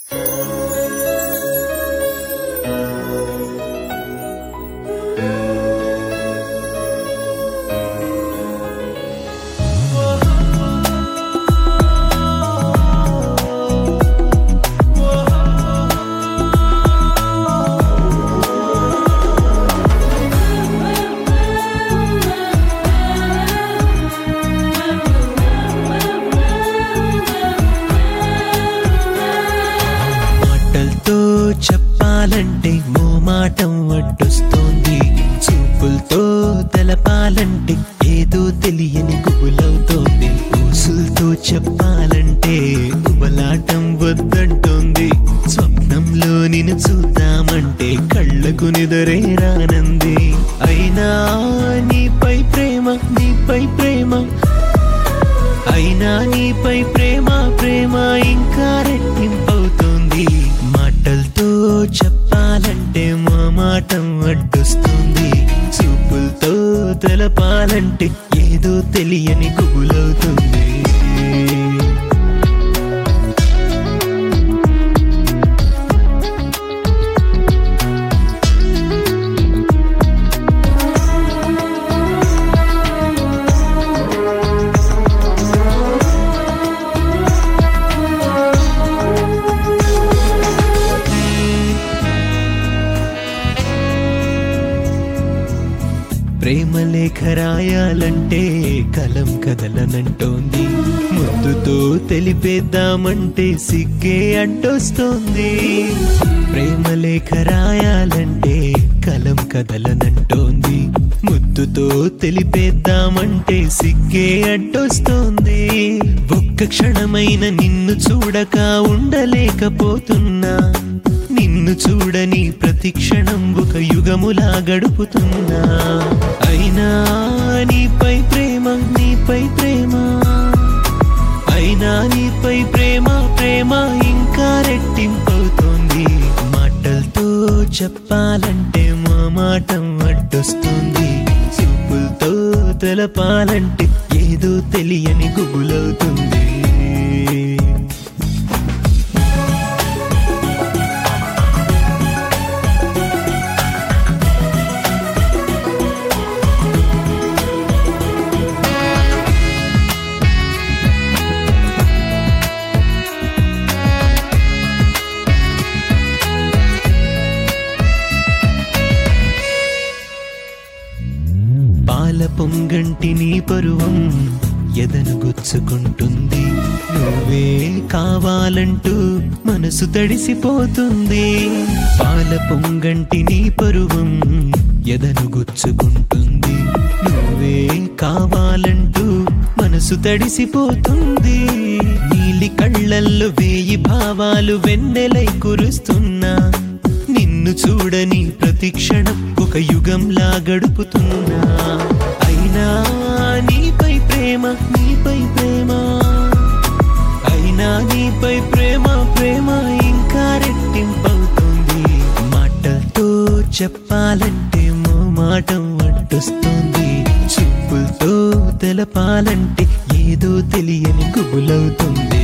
చెప్పాలంటే మోమాటం అడ్డొస్తోంది, చూపులతో తెలపాలంటే ఏదో తెలియని గుబులవుతోంది, ఊసులతో చెప్పాలంటే గుబలాటం వద్దంటోంది, స్వప్నంలో నిన్ను చూద్దామంటే కళ్ళకు నిదరే రానంది. అయినా నీపై ప్రేమ, నీపై ప్రేమ, అయినా నీపై ప్రేమ, ప్రేమ ఇంకా రెట్టింపవుతోంది. మాటలతో చెప్పాలంటే మామాటం అడ్డొస్తుంది, చూపులతో తెలపాలంటే ఏదో తెలియని గుబులవుతుంది. ప్రేమ లేఖ రాయాలంటే కలం కదలనంటోంది, ముద్దుతో తెలిపేద్దామంటే సిగ్గే అడ్డొస్తోంది. ప్రేమ లేఖ రాయాలంటే కలం కదలనంటోంది, ముద్దుతో తెలిపేద్దామంటే సిగ్గే అడ్డొస్తోంది. ఒక్క క్షణమైన నిన్ను చూడక ఉండలేకపోతున్నా, నిన్ను చూడని ప్రతి క్షణం ఒక యుగములా గడుపుతున్నా. అయినా నీపై ప్రేమ, నీపై ప్రేమ, అయినా నీపై ప్రేమ, ప్రేమ ఇంకా రెట్టింపవుతోంది. మాటలతో చెప్పాలంటే మామాటం అడ్డొస్తుంది, చూపులతో తెలపాలంటే ఏదో తెలియని గుబులవుతుంది. పాల పొంగంటి నీ పరువం ఎదను గుచ్చుకుంటుంది, నువ్వే కావాలంటూ మనసు తడిసిపోతుంది. పాల పొంగంటి నీ పరువం ఎదను గుచ్చుకుంటుంది, నువ్వే కావాలంటూ మనసు తడిసిపోతుంది. నీలి కళ్ళల్లో వేయి భావాలు వెన్నెలై కురుస్తున్నా, నిన్ను చూడని ప్రతి క్షణం ఒక యుగంలా గడుపుతున్నా. అయినా నీపై ప్రేమ, నీపై ప్రేమ, అయినా నీపై ప్రేమ, ప్రేమ ఇంకా రెట్టింపవుతుంది. మాటలతో చెప్పాలంటే మాటం అడ్డొస్తుంది, చూపులతో తెలపాలంటే ఏదో తెలియని గుబులవుతుంది.